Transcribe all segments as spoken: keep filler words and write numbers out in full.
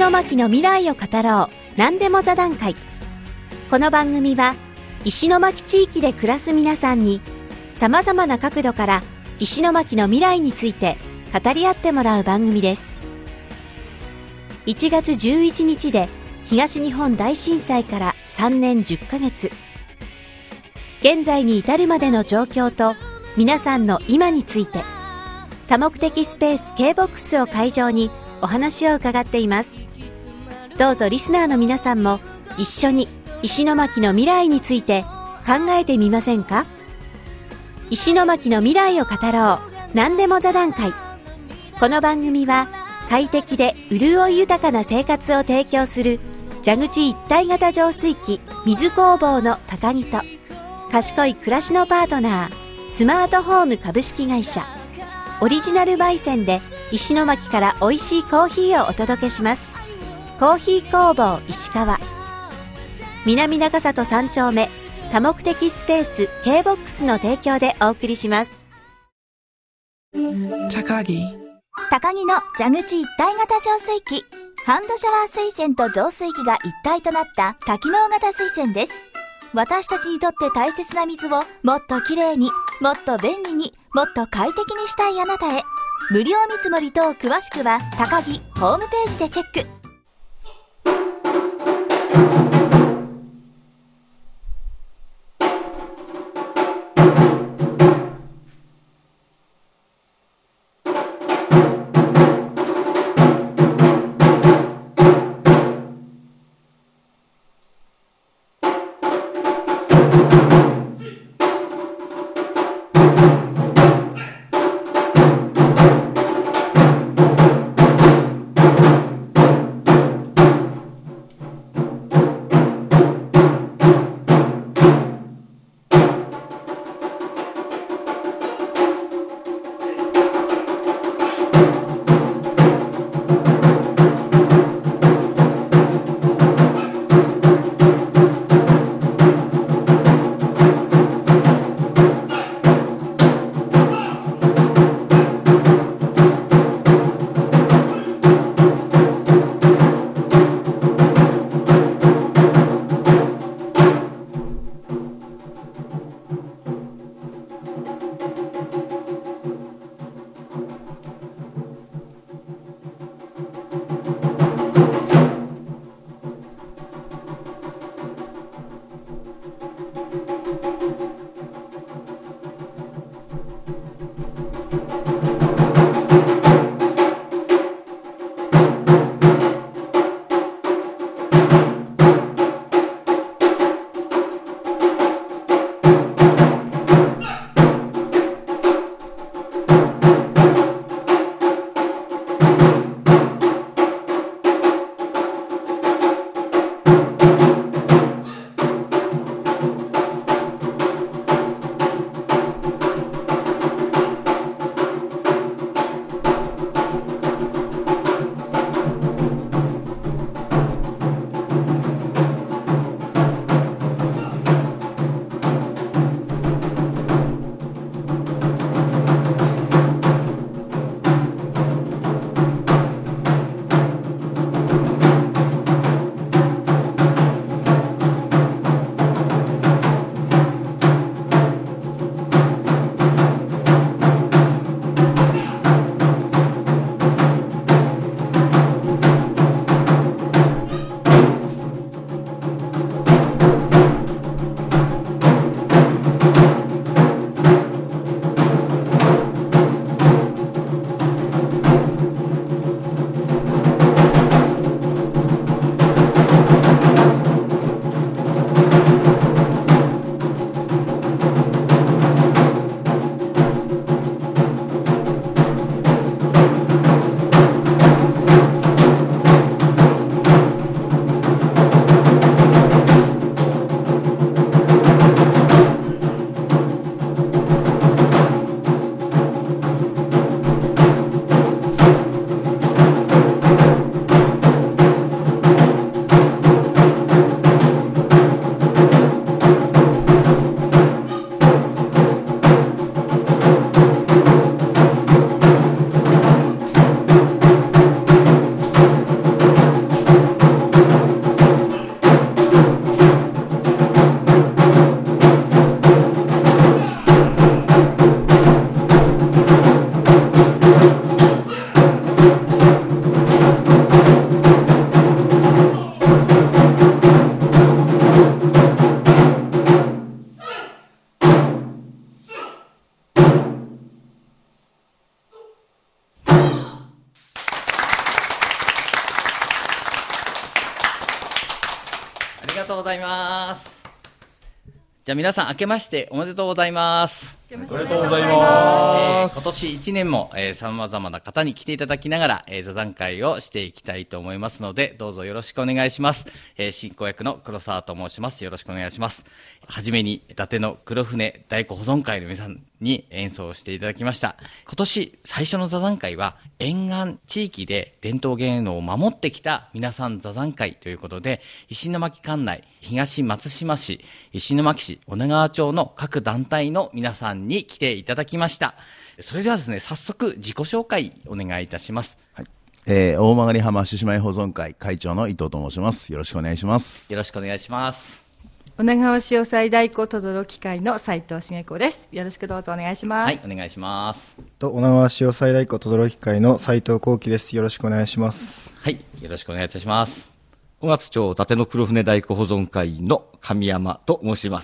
巻の未来を語ろう、何でも座談会。この番組は石巻地域で暮らす皆さんにさまざまな角度から石巻の未来について語り合ってもらう番組です。いちがつじゅういちにちで東日本大震災からさんねんじゅっかげつ。現在に至るまでの状況と皆さんの今について、多目的スペース K-ボックス を会場にお話を伺っています。どうぞリスナーの皆さんも一緒に石巻の未来について考えてみませんか？石巻の未来を語ろう、何でも座談会。この番組は快適で潤い豊かな生活を提供する蛇口一体型浄水器水工房の高木と、賢い暮らしのパートナースマートホーム株式会社、オリジナル焙煎で石巻から美味しいコーヒーをお届けします。コーヒー工房石川、南中里三丁目多目的スペース K-ボックス の提供でお送りします。 高木高木の蛇口一体型浄水器、ハンドシャワー水栓と浄水器が一体となった多機能型水栓です。私たちにとって大切な水をもっときれいに、もっと便利に、もっと快適にしたいあなたへ。無料見積もり等詳しくは高木ホームページでチェック。 ありがとうございます。じゃあ皆さん明けましておめでとうございます。 おめでとうございます。 今年いちねんも、えー、様々な方に来ていただきながら、えー、座談会をしていきたいと思いますので、どうぞよろしくお願いします。えー、進行役の黒沢と申します。よろしくお願いします。はじめに、伊達の黒船太鼓保存会の皆さんに演奏していただきました。今年最初の座談会は、沿岸地域で伝統芸能を守ってきた皆さん座談会ということで、石巻管内、東松島市、石巻市、女川町の各団体の皆さんに来ていただきました。それではですね、早速自己紹介お願いいたします。 はい、えー、大曲浜獅子舞保存会会長の伊藤と申します。よろしくお願いします。 よろしくお願いします。 女川潮祭太鼓轟会の斉藤茂子です。よろしくどうぞお願いします。 はい、お願いします。 と女川潮祭太鼓轟会の斉藤幸喜です。よろしくお願いします。 はい、よろしくお願いいたします。 小勝町伊達の黒船太鼓保存会の神山と申します。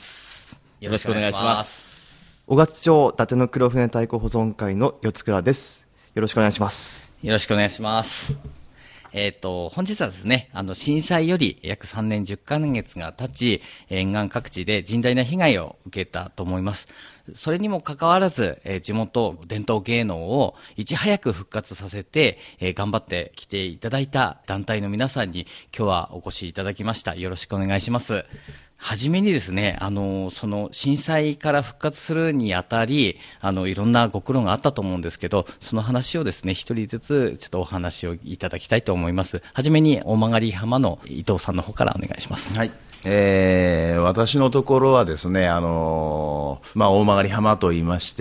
よろしくお願いします。 小勝町伊達の黒船太鼓保存会の四倉です。よろしくお願いします。 よろしくお願いします。えっと、本日はですね、あの、震災より約さんねんじゅっかげつが経ち、沿岸各地で甚大な被害を受けたと思います。それにもかかわらず、えー、地元伝統芸能をいち早く復活させて、えー、頑張ってきていただいた団体の皆さんに今日はお越しいただきました。よろしくお願いします。はじめにですね、あの、その震災から復活するにあたり、あの、いろんなご苦労があったと思うんですけど、その話をですね、一人ずつちょっとお話をいただきたいと思います。はじめに大曲浜の伊藤さんの方からお願いします。 はい。えー、私のところはですね、あのー、まあ、大曲浜と言いまして、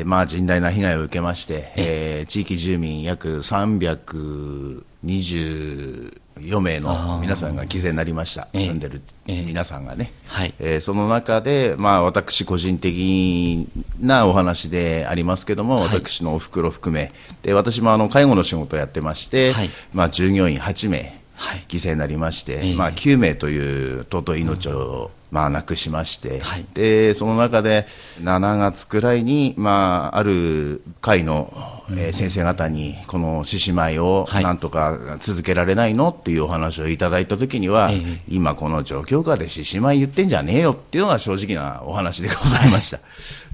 まあ、甚大な被害を受けまして、えー、地域住民約さんびゃくにじゅうよめいの皆さんが犠牲になりました。住んでる皆さんがね。 はい。 えー、その中で、まあ、私個人的なお話でありますけども、はい、私のお袋含め、で、私もあの、介護の仕事をやってまして、はい、まあ、従業員はちめい、はい、犠牲になりまして、えーまあ、きゅうめいという尊い命を、うんまあ、亡くしまして、はい、でその中でしちがつくらいに、まあ、ある会の、えー、先生方にこの獅子舞をなんとか続けられないのっていうお話をいただいたときには、はい、今この状況下で獅子舞言ってんじゃねえよっていうのが正直なお話でございました、はい、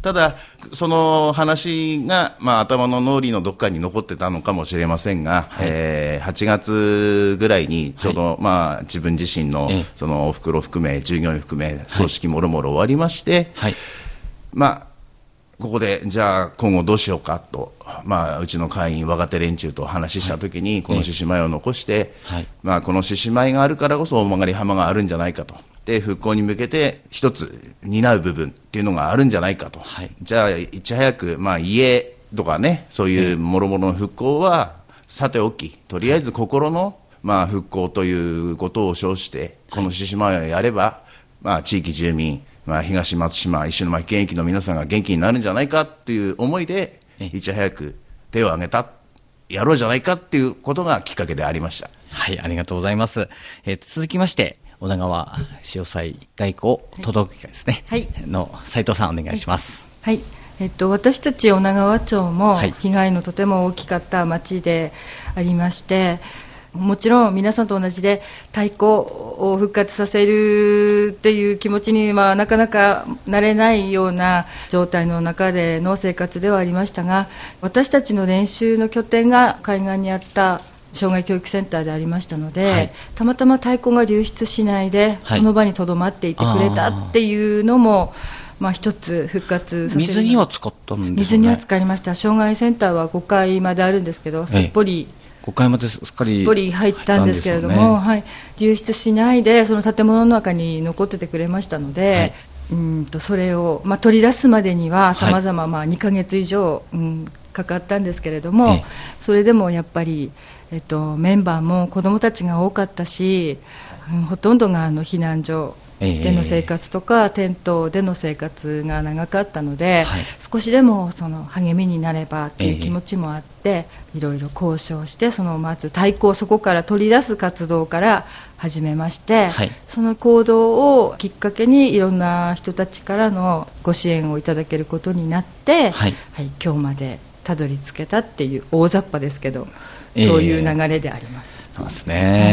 ただその話が、まあ、頭の脳裏のどっかに残ってたのかもしれませんが、はいえー、はちがつぐらいにちょうど、はいまあ、自分自身の、そのおふくろ含め従業員含め葬式もろもろ終わりまして、はいまあ、ここでじゃあ今後どうしようかと、まあ、うちの会員若手連中と話したときに、はい、この獅子舞を残して、はいまあ、この獅子舞があるからこそ大曲浜があるんじゃないかとで復興に向けて一つ担う部分っていうのがあるんじゃないかと、はい、じゃあいち早く、まあ、家とかねそういうもろもろの復興はさておきとりあえず心の、まあ、復興ということを称してこの獅子舞をやれば、まあ、地域住民、まあ、東松島石巻県域の皆さんが元気になるんじゃないかという思いでいち早く手を挙げたやろうじゃないかっていうことがきっかけでありました。 はい、ありがとうございます。えー、続きまして女川潮祭太鼓届会ですね、はい、の斉藤さんお願いします。 はい、えっと、私たち女川町も被害のとても大きかった町でありまして、もちろん皆さんと同じで太鼓を復活させるっていう気持ちにはなかなかなれないような状態の中での生活ではありましたが、私たちの練習の拠点が海岸にあった障害教育センターでありましたので、はい、たまたま太鼓が流出しないで、はい、その場にとどまっていてくれたっていうのもまあ、一つ復活させる。 水には使ったんですね。 水には使いました。障害センターはごかいまであるんですけど、すっぽり、ええ、 ごかいまですっかりすっぽり入ったんですけれども、ねはい、流出しないでその建物の中に残っててくれましたので、はい、うんとそれを、まあ、取り出すまでにはさまざまにかげつ以上、うん、かかったんですけれども、ええ、それでもやっぱり、えっと、メンバーも子どもたちが多かったし、うん、ほとんどがあの避難所での生活とか、えー、テントでの生活が長かったので、はい、少しでもその励みになればという気持ちもあって、えー、いろいろ交渉してそのまず太鼓をそこから取り出す活動から始めまして、はい、その行動をきっかけにいろんな人たちからのご支援をいただけることになって、はいはい、今日までたどり着けたっていう大雑把ですけど、そういう流れであります。 そうですね、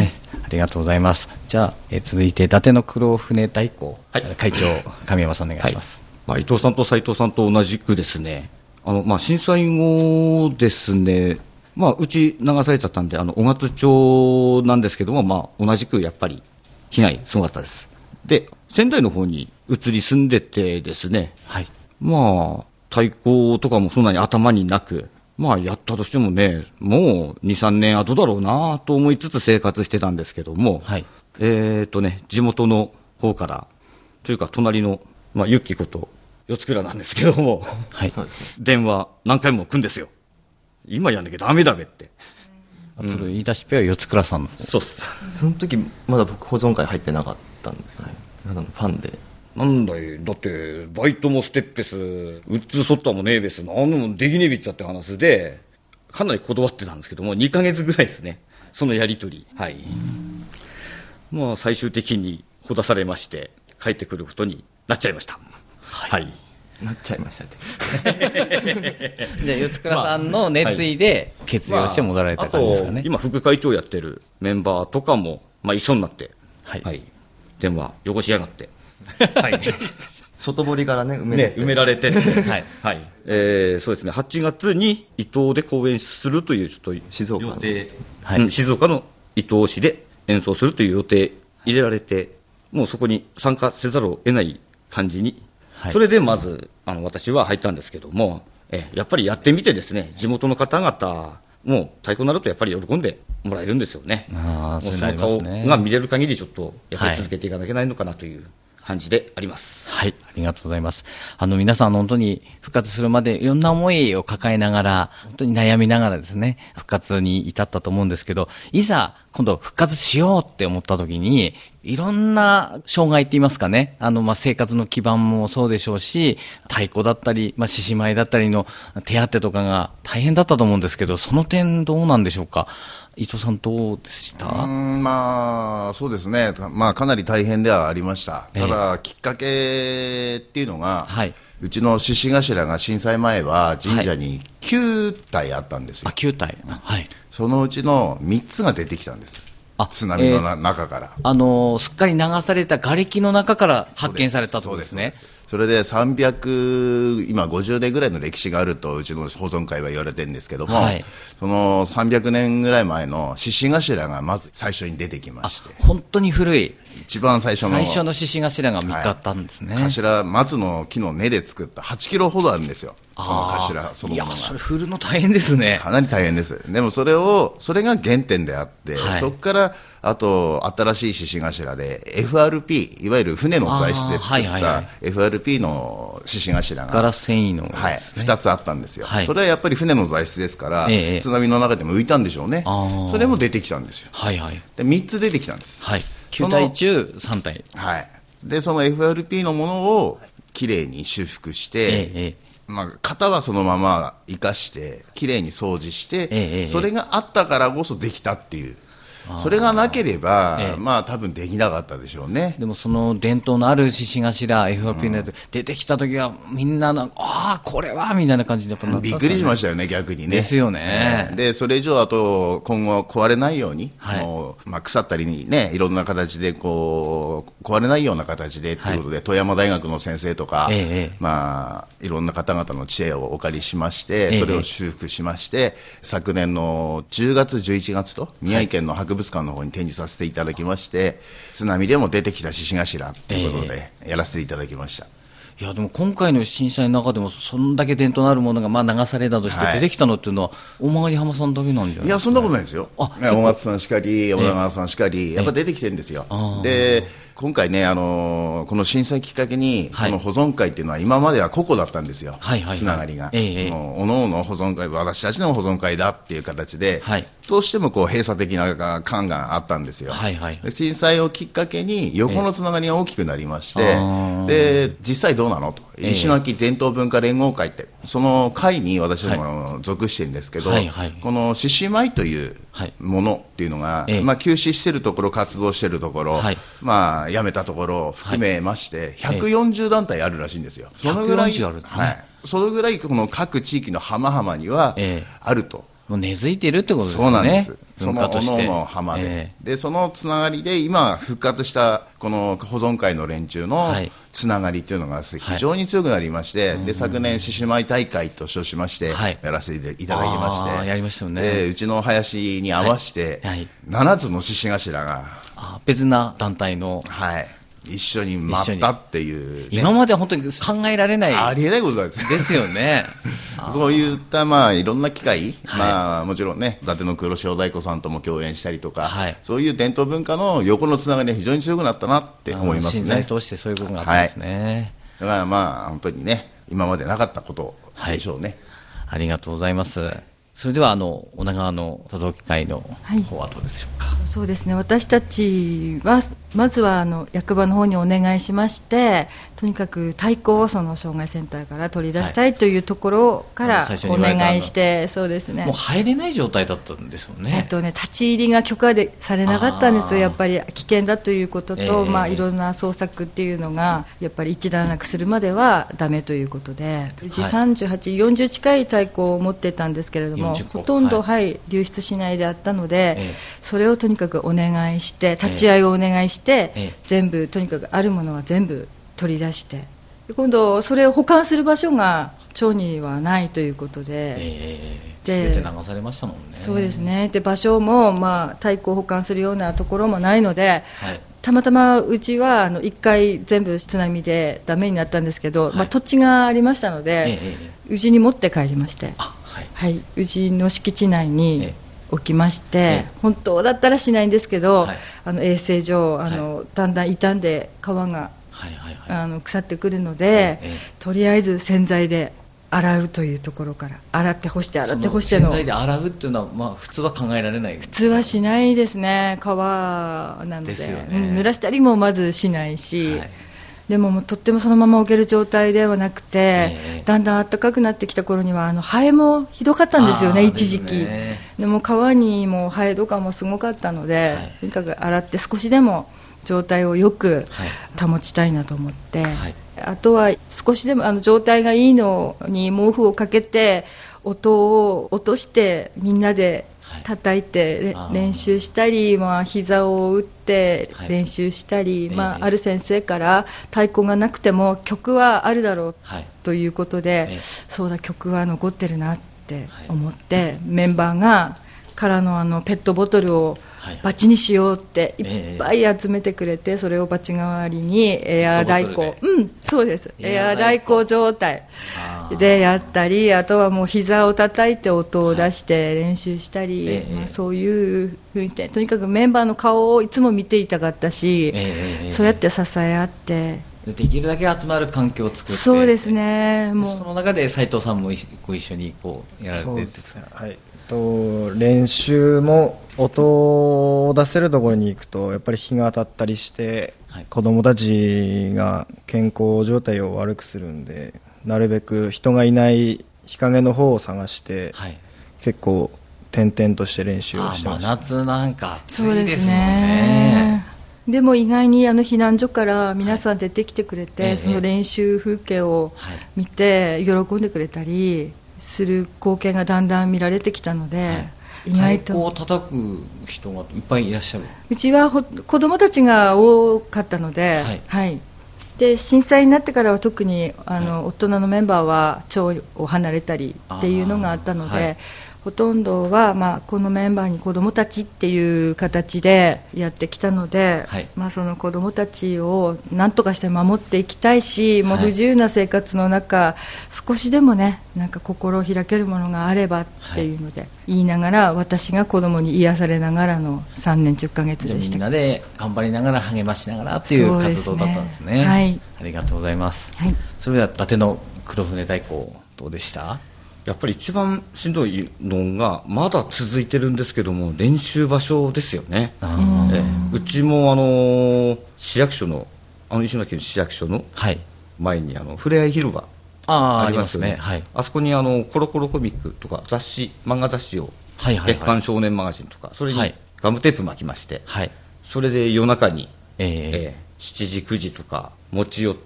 ありがとうございます。じゃあ、えー、続いて伊達の黒船代行、はい、会長神山さんお願いします。 はい、まあ、伊藤さんと斉藤さんと同じくですね、あの、まあ、震災後ですね、まあ、うち流されちゃったんで、あの小勝町なんですけども、まあ、同じくやっぱり被害すごかったです。で、仙台の方に移り住んでてですね、はい、まあ太鼓とかもそんなに頭になく、まあやったとしてもね、もうに、さんねん後だろうなと思いつつ生活してたんですけども、はい、えーとね、地元の方からというか隣の、まあ、ユッキこと四つ倉なんですけども、はい、そうですね、電話何回も来るんですよ。今やんなきゃダメだべって。 あと言い出しっぺは四つ倉さんの。 そうっす。その時まだ僕保存会入ってなかったんですよね。ただのファンで。 なんだい、だってバイトもステッペス、ウッズソッターもねえべす、なんのもできねえびっちゃって話で、かなりこだわってたんですけども、にかげつぐらいですね、そのやり取り。はい。まあ最終的にほだされまして、帰ってくることになっちゃいました。はい。はい、 なっちゃいましたって。 じゃあ四つ倉さんの熱意で決意をして戻られた感じですかね。まあ、 今副会長やってるメンバーとかも、まあ、一緒になって、はい、はい、電話よこしやがって、はい、 外堀からね埋められて、 ね、埋められてってはい、はい、えー、そうですね、はちがつに伊東で公演するというちょっと静岡の予定、はい、うん、静岡の伊東市で演奏するという予定入れられて、もうそこに参加せざるを得ない感じに、はい、それでまずあの私は入ったんですけども、えやっぱりやってみてですね、地元の方々もう太鼓になるとやっぱり喜んでもらえるんですよね。 あ、 もうその顔が見れる限りちょっとやっぱり続けていかなきゃいけないのかなという感じであります。 はい、ありがとうございます。あの皆さん本当に復活するまでいろんな思いを抱えながら、本当に悩みながらですね、復活に至ったと思うんですけど、いざ今度復活しようって思った時に、いろんな障害って言いますかね、あのまあ生活の基盤もそうでしょうし、太鼓だったり、まあ獅子舞だったりの手当とかが大変だったと思うんですけど、その点どうなんでしょうか。伊藤さんどうでした？ うん、まあそうですね、まあ、かなり大変ではありました。ただ、えー、きっかけっていうのが、はい、うちの獅子頭が震災前は神社にきゅうたいあったんですよ。 あ、きゅうたい、はい、 そのうちのみっつが出てきたんです。あ、津波のな、えー、中から、 あのー、すっかり流された瓦礫の中から発見されたところですね。 それでさんびゃく、今ごじゅうねんぐらいの歴史があるとうちの保存会は言われてるんですけども、はい、そのさんびゃくねんぐらい前の獅子頭がまず最初に出てきまして、 本当に古い一番最初の最初の獅子頭が見つかったんですね。 はい、頭、松の木の根で作ったはちキロほどあるんですよ、その頭そのものが。 いや、それ振るの大変ですね。 かなり大変です。でもそれをそれが原点であって、はい、そこからあと新しい獅子頭で エフアールピー、いわゆる船の材質で作った エフアールピー の獅子頭がガラス繊維の、ね、 はい、ふたつあったんですよ。はい、それはやっぱり船の材質ですから、ええ、津波の中でも浮いたんでしょうね。それも出てきたんですよ。はいはい、でみっつ出てきたんです。 はい、きゅうたい中さんたい、 はい、でその エフアールピー のものをきれいに修復して、ええ、まあ、型はそのまま生かしてきれいに掃除して、ええ、それがあったからこそできたっていう。それがなければ、ええ、まあ多分できなかったでしょうね。 でもその伝統のある獅子頭 エフアールピー のやつ、うん、出てきた時はみんなのああこれはみたいな感じでやっぱなったんですよね。びっくりしましたよね、逆にね。 ですよね。でそれ以上あと今後壊れないように、はい、もうまあ、腐ったりにね、いろんな形でこう壊れないような形でということで、はい、富山大学の先生とか、ええ、まあいろんな方々の知恵をお借りしまして、それを修復しまして、え、昨年のじゅうがつじゅういちがつと宮城県の博物館の方に展示させていただきまして、津波でも出てきた獅子頭ということでやらせていただきました。 いやでも今回の震災の中でもそんだけ伝統のあるものがまあ流されたとして出てきたのっていうのは、はい、大曲浜さんだけなんじゃないですか。 いやそんなことないですよ。大松さんしかり小田川さんしかり、やっぱ出てきてるんですよ。で今回ね、あのー、この震災きっかけに、はい、この保存会っていうのは今までは個々だったんですよ、はいはいはい、つながりが、ええ、もうおのおの保存会、私たちの保存会だっていう形で、はい、どうしてもこう閉鎖的な感があったんですよ、はいはい、震災をきっかけに横のつながりが大きくなりまして、ええ、で実際どうなのと、ええ、石巻伝統文化連合会ってその会に私も属してるんですけど、はいはいはい、この獅子舞というものっていうのが、はい、まあ、休止しているところ、活動しているところ、はい、まあ、辞めたところを含めまして、ひゃくよんじゅうだんたいあるらしいんですよ。そのぐらい、 ひゃくよんじゅうあるんですね。 はい、そのぐらいこの各地域の浜々にはあるともう根付いているってことですね。 そうなんです。そ文のお化としてのおの浜で、 えでそのつながりで今復活したこの保存会の連中のつながりっていうのが非常に強くなりまして、はい、で昨年獅子舞大会と称しましてやらせていただきまして、 はい、やりましたよね。 でうちの林に合わせてななつの獅子頭が、 あ、別な団体の、 はい、一緒に待ったっていう、ね、 今までは本当に考えられない、 ありえないことですですよね。 そういった、まあ、いろんな機会、はい、まあ、もちろんね、伊達の黒潮太鼓さんとも共演したりとか、はい、そういう伝統文化の横のつながりが非常に強くなったなって思いますね。 震災通してそういうことがあったんですね。 はい、だからまあ本当にね、今までなかったことでしょうね。 はい、ありがとうございます。それではあの女川の都道府会の方はどうでしょうか。 はい、そうですね、私たちはまずはあの役場の方にお願いしまして、とにかく太鼓をその障害センターから取り出したいというところからお願いして、はい、そうですね、 もう入れない状態だったんですよね。 えっとね、立ち入りが許可でされなかったんですよ。やっぱり危険だということと、えーまあ、いろんな捜索っていうのがやっぱり一段落するまではダメということで、うちさんじゅうはち、よんじゅう近い太鼓を持ってたんですけれども、ほとんど、はいはい、流出しないであったので、えー、それをとにかくお願いして立ち会いをお願いして、えー、全部とにかくあるものは全部取り出して、で今度それを保管する場所が町にはないということで、 えー、で全て流されましたもんね。 そうですね。で場所も、まあ、太鼓を保管するようなところもないので、はい、たまたまうちはあのいっかい全部津波でダメになったんですけど、はい、まあ、土地がありましたので、えー、うちに持って帰りまして、あ、はいはい、うちの敷地内に置きまして、えー、本当だったらしないんですけど、はい、あの衛生上あの、はい、だんだん傷んで皮が、はいはいはい、あの腐ってくるので、えー、とりあえず洗剤で洗うというところから洗って干して洗って干しての洗剤で洗うっていうのは、まあ、普通は考えられない。 普通はしないですね。皮なの で, ですよね、 うん、濡らしたりもまずしないし、はい、でももうとってもそのまま置ける状態ではなくて、えー、だんだん暖かくなってきた頃にはあのハエもひどかったんですよね、一時期。で, でも川にもハエとかもすごかったので、はい、とにかく洗って少しでも状態をよく保ちたいなと思って、はいはい、あとは少しでもあの状態がいいのに毛布をかけて音を落としてみんなで叩いて、はい、練習したり、まあ、膝を打って練習したり、はい、まあ、ある先生から太鼓がなくても曲はあるだろうということで、はい、そうだ曲は残ってるなって思って、はい、メンバーがからのあのペットボトルをバチにしようっていっぱい集めてくれて、それをバチ代わりにエア太鼓、うん、そうです、エア太鼓状態でやったり、あとはもう膝を叩いて音を出して練習したり、はい、まあ、そういうふうにして、とにかくメンバーの顔をいつも見ていたかったし、そうやって支え合ってできるだけ集まる環境を作って、 そうですね、もうその中で斉藤さんもご一緒にこうやられてるんですね。 はい、と練習も音を出せるところに行くとやっぱり日が当たったりして、はい、子どもたちが健康状態を悪くするんで、なるべく人がいない日陰の方を探して、はい、結構転々として練習をしてました。 あ、真夏なんか暑いですもんね。 でも意外にあの避難所から皆さん出てきてくれて、はい、その練習風景を見て喜んでくれたりする光景がだんだん見られてきたので、はい、意外と太鼓を叩く人がいっぱいいらっしゃる。 うちはほ子どもたちが多かったので、はいはい、で震災になってからは特にあの、はい、大人のメンバーは町を離れたりっていうのがあったので、はい、ほとんどは、まあ、このメンバーに子どもたちっていう形でやってきたので、はい、まあ、その子どもたちを何とかして守っていきたいし、もう不自由な生活の中、はい、少しでもね、なんか心を開けるものがあればっていうので、はい、言いながら私が子どもに癒されながらのさんねんじゅっかげつでした。 じゃあみんなで頑張りながら励ましながらっていう活動だったんですね。はい、ありがとうございます。はい、それでは伊達の黒船太鼓どうでした？ やっぱり一番しんどいのがまだ続いてるんですけども、練習場所ですよね。あえうちもあの市役所のあの石巻県市役所の前にあのふれあい広場ありますよね。ありますね、はい、あそこにあのコロコロコミックとか雑誌漫画雑誌を、はいはいはい、月刊少年マガジンとかそれにガムテープ巻きまして、はい、それで夜中に、えーえー、しちじくじとか持ち寄って、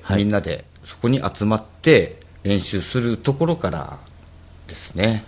はい、みんなでそこに集まって練習するところからですね。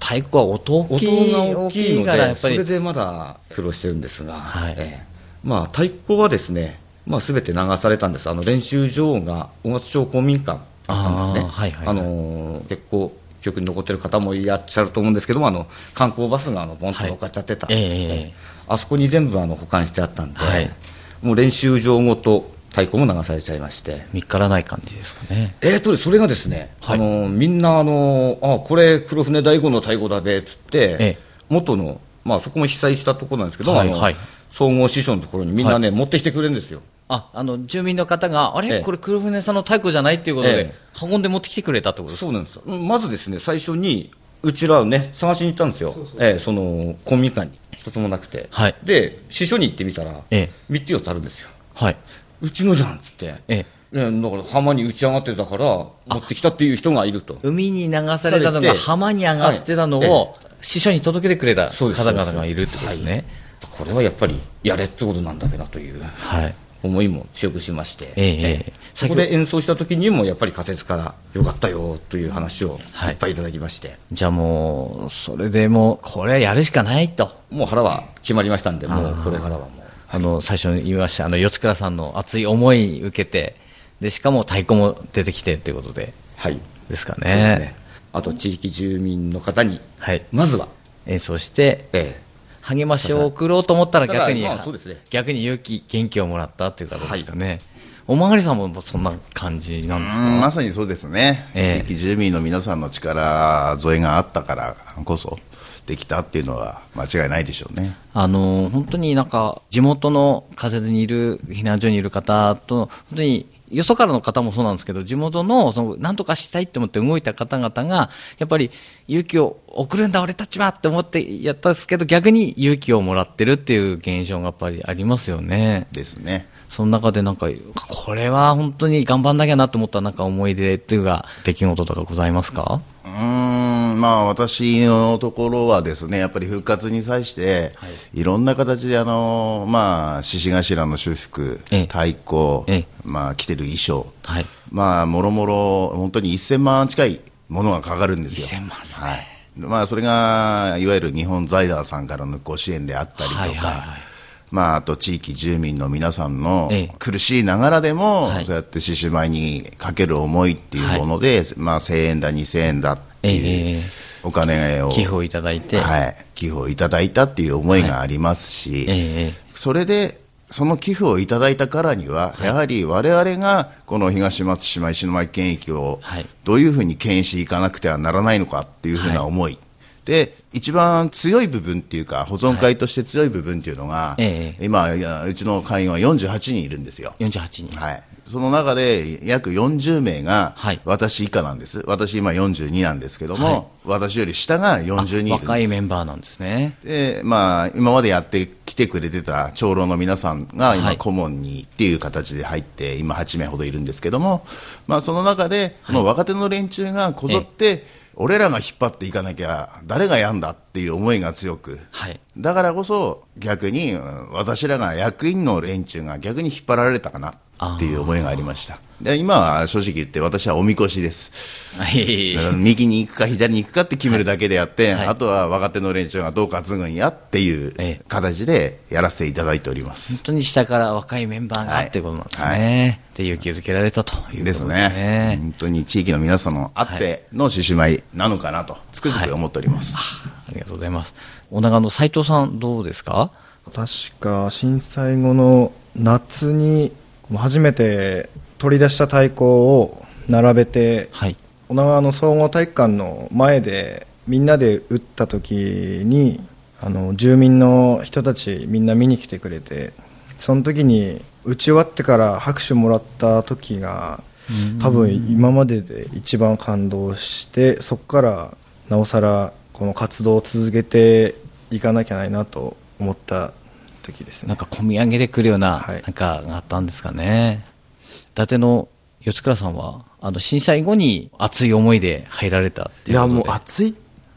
太鼓は音大きい、 音が大きいので、 やっぱりそれでまだ苦労してるんですが、 はいええまあ、太鼓はですね、まあ、全て流されたんです。あの練習場が雄勝町公民館あったんですね。 あ、はいはいはい、 あの結構記憶に残ってる方もいらっしゃると思うんですけども、あの観光バスがあのボンと乗っかっちゃってた、 はいええ、 あそこに全部あの保管してあったんで、 はい、 もう練習場ごと太鼓も流されちゃいまして、 見っからない感じですかね。 えーとそれがですね、はい、あのみんなあのあこれ黒船大悟の太鼓だべっつって、ええ、元の、まあ、そこも被災したところなんですけど、はいはい、あの総合支所のところにみんなね、はい、持ってきてくれるんですよ。 ああの住民の方があれ、ええ、これ黒船さんの太鼓じゃないっていうことで、ええ、運んで持ってきてくれたってことですか。 そうなんです。まずですね、最初にうちらをね探しに行ったんですよ。そうそうそう、ええ、その公民館に一つもなくて、はい、で支所に行ってみたら、ええ、みっつよっつあるんですよ。はい、うちのじゃんっつって、ええ、だから浜に打ち上がってたから持ってきたっていう人がいると。 海に流されたのが浜に上がってたのを支所に届けてくれた方々がいるってことですね。はい、 これはやっぱりやれってことなんだべなという、はい、思いも強くしまして、ええ、そこで演奏した時にもやっぱり仮設からよかったよという話をいっぱいいただきまして、はい、 じゃあもうそれでもうこれはやるしかないと、 もう腹は決まりましたんで、もうこれからはもうあの最初に言いましたあの四倉さんの熱い思い受けて、でしかも太鼓も出てきてということで、はい、ですか ね, ですね。 あと地域住民の方に、はい、まずは演奏して、ええ、励ましを送ろうと思ったら逆に、まあそうですね、逆に勇気元気をもらったという方ですかね。はい、おまわりさんもそんな感じなんですか。 まさにそうですね、ええ、地域住民の皆さんの力添えがあったからこそできたっていうのは間違いないでしょうね。 あの本当になんか地元の仮設にいる避難所にいる方と、本当によそからの方もそうなんですけど、地元のその何とかしたいって思って動いた方々がやっぱり勇気を送るんだ俺たちはって思ってやったんですけど、逆に勇気をもらってるっていう現象がやっぱりありますよね。 ですね。 その中でなんかこれは本当に頑張んなきゃなと思ったなんか思い出っていうか出来事とかございますか。 うーん、まあ私のところはですね、やっぱり復活に際して、はい、いろんな形であのまあ獅子頭の修復、太鼓、まあ着てる衣装、はい、まあもろもろ本当にせんまん近いものがかかるんですよ。 せんまんですね。 はい、まあそれがいわゆる日本財団さんからのご支援であったりとか。はいはいはい、まあ、あと地域住民の皆さんの苦しいながらでも、ええ、そうやって獅子舞にかける思いっていうもので、はい、まあ、せんえんだにせんえんだっていうお金を、 寄付をいただいて、 はい、寄付をいただいたっていう思いがありますし、はいえ、それでその寄付をいただいたからには、はい、やはり我々がこの東松島石巻県域をどういうふうに牽引していかなくてはならないのかっていうふうな思い、はい、で一番強い部分っていうか保存会として強い部分っていうのが、はいええ、今うちの会員はよんじゅうはちにんいるんですよ。 よんじゅうはちにん、 はい、その中で約よんじゅうめいが私以下なんです、はい、私今よんじゅうになんですけども、はい、私より下がよんじゅうにんいるんです。 若いメンバーなんですね。 で、まあ、今までやってきてくれてた長老の皆さんが今顧問にっていう形で入って今はちめいほどいるんですけども、まあ、その中でこの若手の連中がこぞって、はい俺らが引っ張っていかなきゃ誰がやんだっていう思いが強く、はい、だからこそ逆に私らが役員の連中が逆に引っ張られたかなっていう思いがありました。で今は正直言って私はおみこしです。右に行くか左に行くかって決めるだけであって、はい、あとは若手の連中がどう担ぐんやっていう形でやらせていただいております。 本当に下から若いメンバーがっていうことなんですね、はい、で勇気づけられたということですね。ですね。 本当に地域の皆さんのあっての獅子舞なのかなとつくづく思っております、 はい、ありがとうございます。お長の斉藤さんどうですか。 確か震災後の夏に初めて取り出した太鼓を並べて、はい、女川の総合体育館の前でみんなで打った時にあの住民の人たちみんな見に来てくれて、その時に打ち終わってから拍手もらった時が多分今までで一番感動して、そこからなおさらこの活動を続けていかなきゃないなと思った時ですね。 なんか込み上げてくるような、はい、なんかがあったんですかね。伊達の四倉さんはあの震災後に熱い思いで入られたっていうことで。 いやもう熱い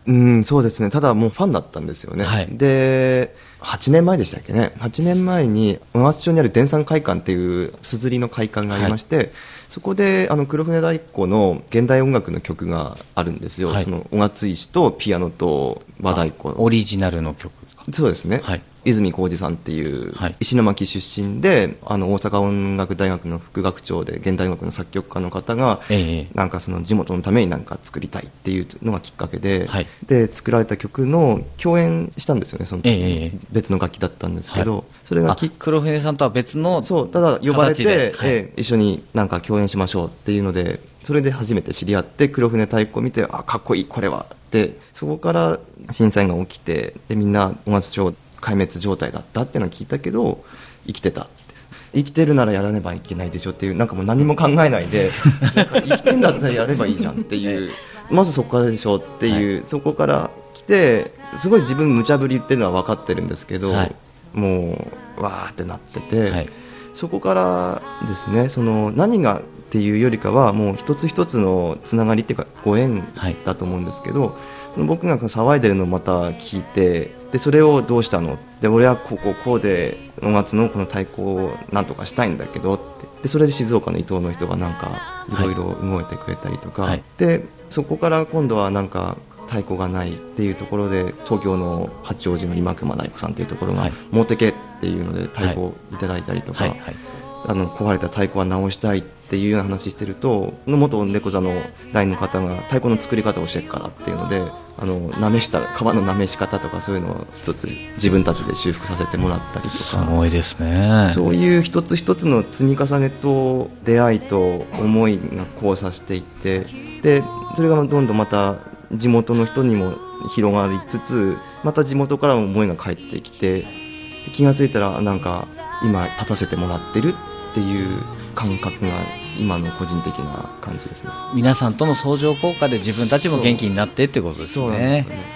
うん、そうですね。ただもうファンだったんですよね。はい、で、はちねんまえでしたっけね。はちねんまえに小松町にある伝山会館っていうすずりの会館がありまして、はい、そこであの黒船太鼓の現代音楽の曲があるんですよ。はい、その小松石とピアノと和太鼓。 オリジナルの曲。 そうですね。はい、泉浩二さんっていう石巻出身で、あの大阪音楽大学の副学長で現代音楽の作曲家の方が、ええ、なんかその地元のためになんか作りたいっていうのがきっかけで、はい、で作られた曲の共演したんですよね。その時、ええ、別の楽器だったんですけど、はい、それがき黒船さんとは別のそうただ呼ばれて、はい、ええ、一緒になんか共演しましょうっていうので、それで初めて知り合って黒船太鼓を見て、あ、かっこいいこれはで、そこから震災が起きて、でみんな小松町壊滅状態だったっていうのを聞いたけど生きてたって、生きてるならやらねばいけないでしょっていう、なんかもう何も考えないでなんか生きてんだったらやればいいじゃんっていうまずそこからでしょっていう、はい、そこから来てすごい自分無茶ぶりっていうのは分かってるんですけど、はい、もうわーってなってて、はい、そこからですね、その何がっていうよりかはもう一つ一つのつながりっていうかご縁だと思うんですけど、はい、その僕が騒いでるのをまた聞いて、でそれをどうしたので、俺はこここうで小松のこの太鼓をなんとかしたいんだけどって、でそれで静岡の伊東の人がなんかいろいろ動いてくれたりとか、はい、でそこから今度はなんか太鼓がないっていうところで東京の八王子の今熊太鼓さんっていうところが、はい、持ってけっていうので太鼓をいただいたりとか、はいはいはい、あの壊れた太鼓は直したいっていうような話してると、元猫座のラインの方が太鼓の作り方を教えるからっていうので、あのなめした革のなめし方とかそういうのを一つ自分たちで修復させてもらったりとか、 すごいですね。 そういう一つ一つの積み重ねと出会いと思いが交差していって、でそれがどんどんまた地元の人にも広がりつつ、また地元からも思いが返ってきて、気がついたらなんか今立たせてもらってるっていう感覚が今の個人的な感じですね。 皆さんとの相乗効果で自分たちも元気になってってことですね。そうなんですね。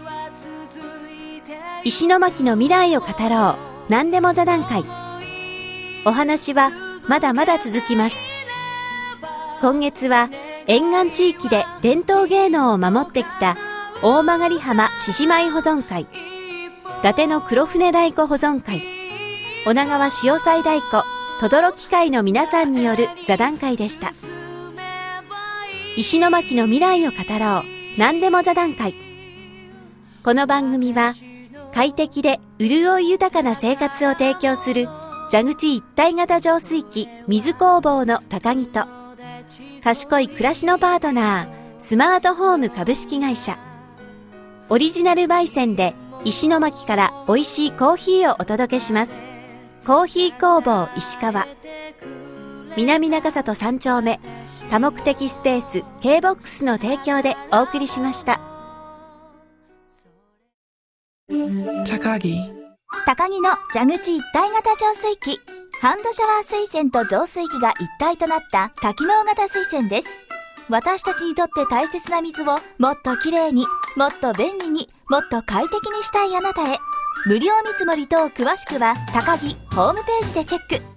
石巻の未来を語ろう、何でも座談会。お話はまだまだ続きます。今月は沿岸地域で伝統芸能を守ってきた大曲浜獅子舞保存会、伊達の黒船太鼓保存会、女川潮祭太鼓轟会の皆さんによる座談会でした。石巻の未来を語ろう、何でも座談会。この番組は快適で潤い豊かな生活を提供する蛇口一体型浄水器水工房の高木と、賢い暮らしのパートナースマートホーム株式会社、オリジナル焙煎で石巻から美味しいコーヒーをお届けします。コーヒー工房石川、南中里三丁目多目的スペース K ボックスの提供でお送りしました。 高木高木の蛇口一体型浄水器、ハンドシャワー水栓と浄水器が一体となった多機能型水栓です。私たちにとって大切な水をもっときれいに、もっと便利に、もっと快適にしたいあなたへ、無料見積もり等詳しくは高木ホームページでチェック。